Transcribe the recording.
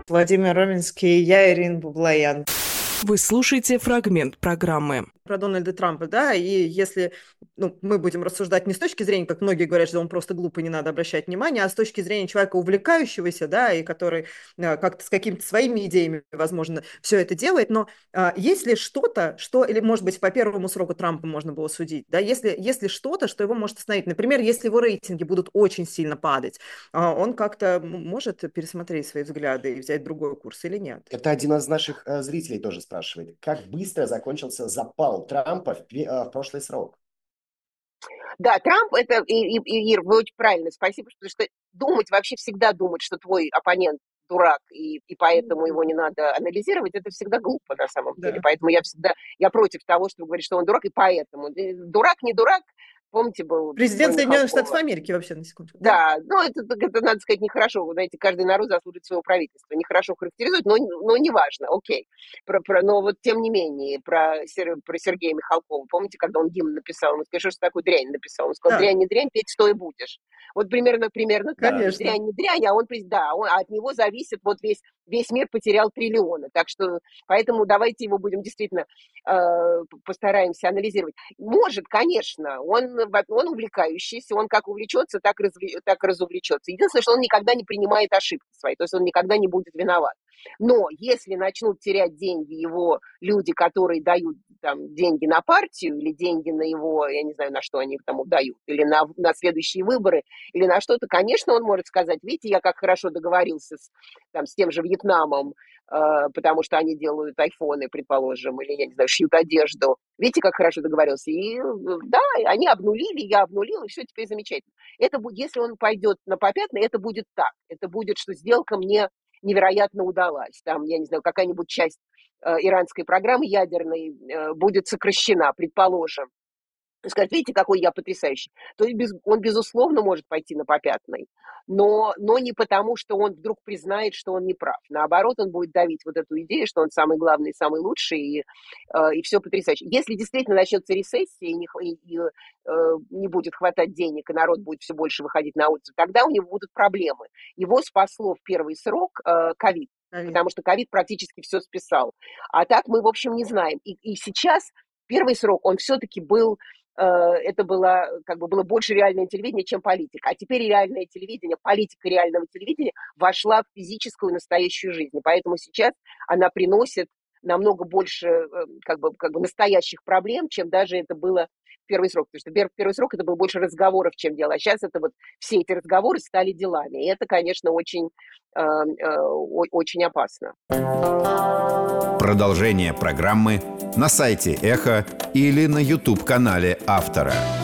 Владимир Роминский, я Ирина Баблоян. Вы слушаете фрагмент программы. Про Дональда Трампа, да, и если мы будем рассуждать не с точки зрения, как многие говорят, что он просто глупый, не надо обращать внимание, а с точки зрения человека увлекающегося, да, и который как-то с какими-то своими идеями, возможно, все это делает, но есть ли что-то, что, или, может быть, по первому сроку Трампа можно было судить, да, если что-то, что его может остановить, например, если его рейтинги будут очень сильно падать, он как-то может пересмотреть свои взгляды и взять другой курс или нет? Это один из наших зрителей тоже спрашивает. Как быстро закончился запал Трампа в прошлый срок? Да, Трамп, это, Ир, вы очень правильно, спасибо, потому что вообще всегда думать, что твой оппонент дурак, и поэтому его не надо анализировать, это всегда глупо на самом деле. Поэтому я против того, чтобы говорить, что он дурак, и поэтому. Дурак, не дурак, помните, был... Президент Соединенных Штатов Америки, вообще, на секундочку. Да, это, надо сказать, нехорошо. Вы знаете, каждый народ заслуживает своего правительства. Нехорошо характеризует, но неважно, окей. Но вот тем не менее, про Сергея Михалкова, помните, когда он гимн написал, он сказал, что такую дрянь написал? Он сказал, дрянь не дрянь, петь что и будешь. Вот примерно так. Дрянь не дрянь, а от него зависит весь мир потерял триллионы. Так что, поэтому давайте его будем действительно постараемся анализировать. Может, конечно, он увлекающийся, он как увлечется, так разувлечется. Единственное, что он никогда не принимает ошибки свои, то есть он никогда не будет виноват. Но если начнут терять деньги его люди, которые дают там деньги на партию или деньги на его, я не знаю, на что они там дают, или на следующие выборы, или на что-то, конечно, он может сказать, видите, я как хорошо договорился с тем же Вьетнамом, потому что они делают айфоны, предположим, или, я не знаю, шьют одежду. Видите, как хорошо договорился? И да, они обнулили, я обнулил, и все теперь замечательно. Если он пойдет на попятный, это будет так. Это будет, что сделка мне невероятно удалась. Там, я не знаю, какая-нибудь часть иранской программы ядерной будет сокращена, предположим. Сказать, видите, какой я потрясающий. То есть он, безусловно, может пойти на попятный, но не потому, что он вдруг признает, что он не прав. Наоборот, он будет давить вот эту идею, что он самый главный, самый лучший, и все потрясающе. Если действительно начнется рецессия, и не будет хватать денег, и народ будет все больше выходить на улицу, тогда у него будут проблемы. Его спасло в первый срок ковид, потому что ковид практически все списал. А так мы, в общем, не знаем. И сейчас первый срок, он все-таки был... Это было больше реальное телевидение, чем политика. А теперь реальное телевидение, политика реального телевидения вошла в физическую настоящую жизнь. И поэтому сейчас она приносит намного больше настоящих проблем, чем даже это было в первый срок. Потому что первый срок это было больше разговоров, чем дела. А сейчас это все эти разговоры стали делами. И это, конечно, очень, очень опасно. Продолжение программы на сайте Эхо или на YouTube-канале автора.